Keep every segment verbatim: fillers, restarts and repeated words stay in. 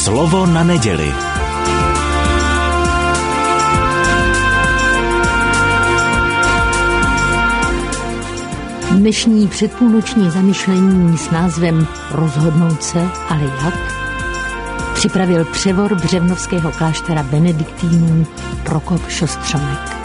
Slovo na neděli. Dnešní předpůlnoční zamyšlení s názvem Rozhodnout se, ale jak? Připravil převor břevnovského kláštera benediktínů Prokop Šostřomek.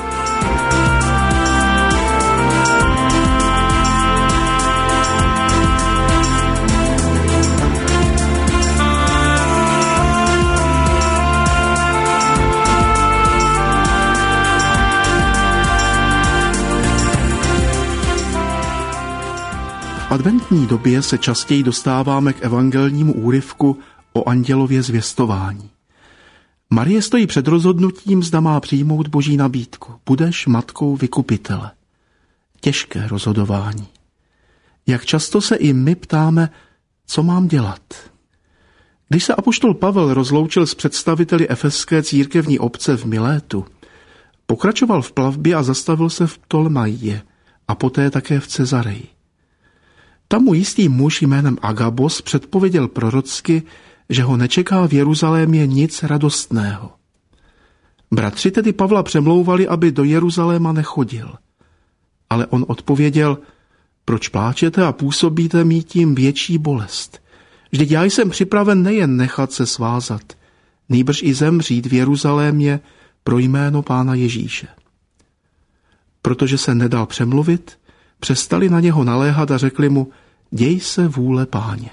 V adventní době se častěji dostáváme k evangelnímu úryvku o andělově zvěstování. Marie stojí před rozhodnutím, zda má přijmout boží nabídku. Budeš matkou vykupitele. Těžké rozhodování. Jak často se i my ptáme, co mám dělat. Když se apoštol Pavel rozloučil s představiteli efeské církevní obce v Milétu, pokračoval v plavbě a zastavil se v Ptolemaije a poté také v Cezareji. Tam mu jistý muž jménem Agabos předpověděl prorocky, že ho nečeká v Jeruzalémě nic radostného. Bratři tedy Pavla přemlouvali, aby do Jeruzaléma nechodil. Ale on odpověděl, proč pláčete a působíte mít tím větší bolest? Vždyť já jsem připraven nejen nechat se svázat, nýbrž i zemřít v Jeruzalémě pro jméno Pána Ježíše. Protože se nedal přemluvit, přestali na něho naléhat a řekli mu, děj se vůle Páně.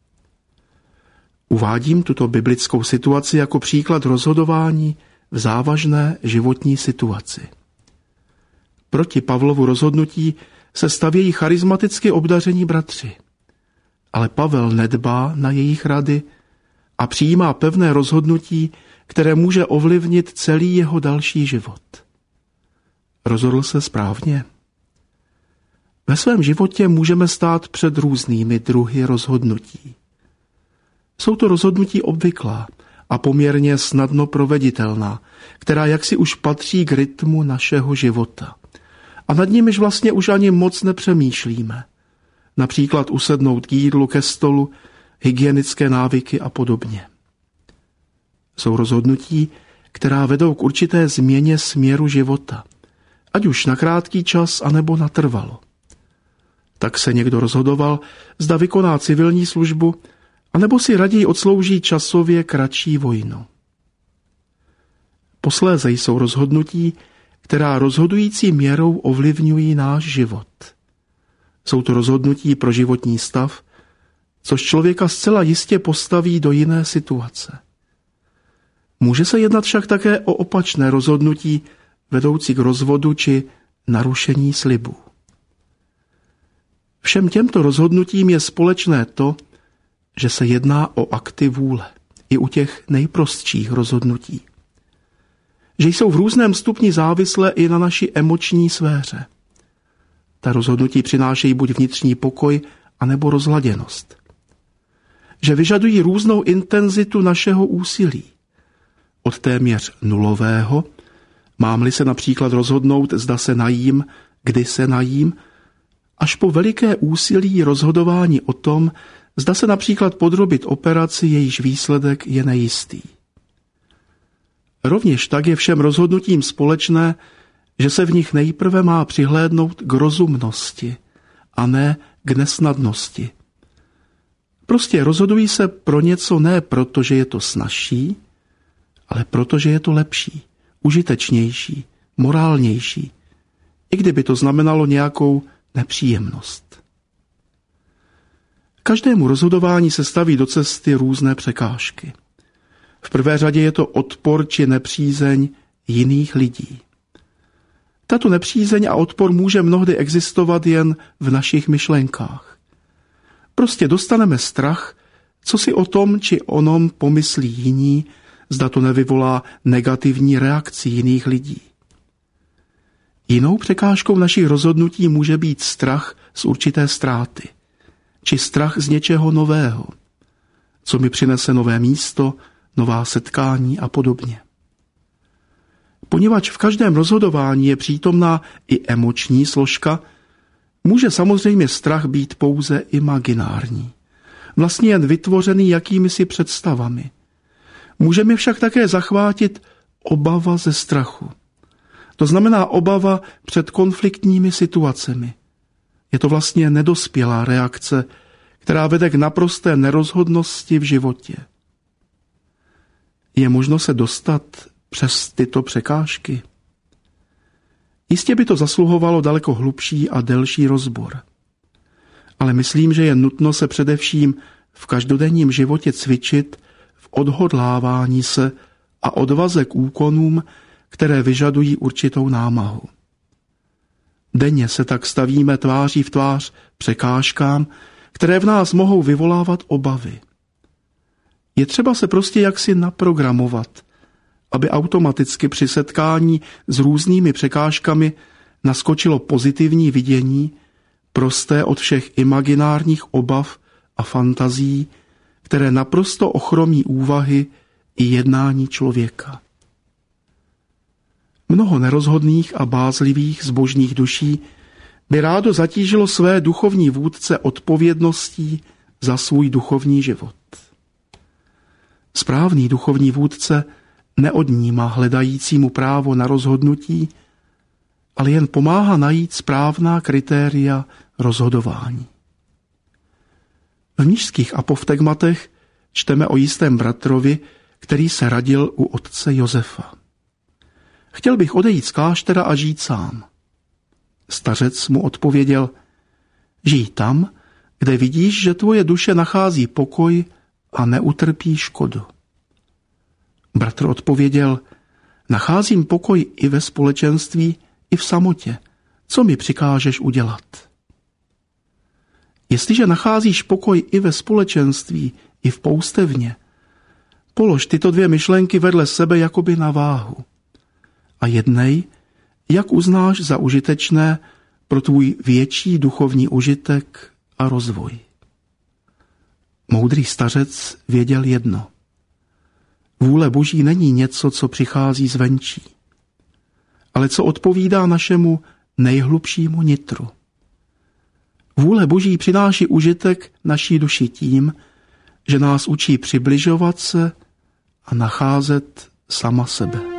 Uvádím tuto biblickou situaci jako příklad rozhodování v závažné životní situaci. Proti Pavlovu rozhodnutí se stavějí charismaticky obdaření bratři. Ale Pavel nedbá na jejich rady a přijímá pevné rozhodnutí, které může ovlivnit celý jeho další život. Rozhodl se správně? Ve svém životě můžeme stát před různými druhy rozhodnutí. Jsou to rozhodnutí obvyklá a poměrně snadno proveditelná, která jaksi už patří k rytmu našeho života. A nad nimiž vlastně už ani moc nepřemýšlíme. Například usednout k jídlu, ke stolu, hygienické návyky a podobně. Jsou rozhodnutí, která vedou k určité změně směru života, ať už na krátký čas, anebo natrvalo. Tak se někdo rozhodoval, zda vykoná civilní službu, anebo si raději odslouží časově kratší vojnu. Posléze jsou rozhodnutí, která rozhodující měrou ovlivňují náš život. Jsou to rozhodnutí pro životní stav, což člověka zcela jistě postaví do jiné situace. Může se jednat však také o opačné rozhodnutí vedoucí k rozvodu či narušení slibů. Všem těmto rozhodnutím je společné to, že se jedná o akty vůle, i u těch nejprostších rozhodnutí. Že jsou v různém stupni závislé i na naší emoční sféře. Ta rozhodnutí přinášejí buď vnitřní pokoj, anebo rozladěnost. Že vyžadují různou intenzitu našeho úsilí. Od téměř nulového, mám-li se například rozhodnout, zda se najím, kdy se najím, až po veliké úsilí rozhodování o tom, zda se například podrobit operaci, jejíž výsledek je nejistý. Rovněž tak je všem rozhodnutím společné, že se v nich nejprve má přihlédnout k rozumnosti a ne k nesnadnosti. Prostě rozhodují se pro něco ne proto, že je to snazší, ale proto, že je to lepší, užitečnější, morálnější, i kdyby to znamenalo nějakou nepříjemnost. Každému rozhodování se staví do cesty různé překážky. V prvé řadě je to odpor či nepřízeň jiných lidí. Tato nepřízeň a odpor může mnohdy existovat jen v našich myšlenkách. Prostě dostaneme strach, co si o tom či onom pomyslí jiní, zda to nevyvolá negativní reakci jiných lidí. Jinou překážkou našich rozhodnutí může být strach z určité ztráty, či strach z něčeho nového, co mi přinese nové místo, nová setkání a podobně. Poněvadž v každém rozhodování je přítomná i emoční složka, může samozřejmě strach být pouze imaginární, vlastně jen vytvořený jakýmisi představami, Můžeme však také zachvátit obava ze strachu. To znamená obava před konfliktními situacemi. Je to vlastně nedospělá reakce, která vede k naprosté nerozhodnosti v životě. Je možno se dostat přes tyto překážky? Jistě by to zasluhovalo daleko hlubší a delší rozbor. Ale myslím, že je nutno se především v každodenním životě cvičit v odhodlávání se a odvaze k úkonům, které vyžadují určitou námahu. Denně se tak stavíme tváří v tvář překážkám, které v nás mohou vyvolávat obavy. Je třeba se prostě jaksi naprogramovat, aby automaticky při setkání s různými překážkami naskočilo pozitivní vidění, prosté od všech imaginárních obav a fantazí, které naprosto ochromí úvahy i jednání člověka. Mnoho nerozhodných a bázlivých zbožných duší by rádo zatížilo své duchovní vůdce odpovědností za svůj duchovní život. Správný duchovní vůdce neodnímá hledajícímu právo na rozhodnutí, ale jen pomáhá najít správná kritéria rozhodování. V mnišských apoftegmatech čteme o jistém bratrovi, který se radil u otce Josefa. Chtěl bych odejít z kláštera a žít sám. Stařec mu odpověděl, žij tam, kde vidíš, že tvoje duše nachází pokoj a neutrpí škodu. Bratr odpověděl, nacházím pokoj i ve společenství, i v samotě. Co mi přikážeš udělat? Jestliže nacházíš pokoj i ve společenství, i v poustevně, polož tyto dvě myšlenky vedle sebe jakoby na váhu a jednej, jak uznáš za užitečné pro tvůj větší duchovní užitek a rozvoj. Moudrý stařec věděl jedno. Vůle Boží není něco, co přichází zvenčí, ale co odpovídá našemu nejhlubšímu nitru. Vůle Boží přináší užitek naší duši tím, že nás učí přibližovat se a nacházet sama sebe.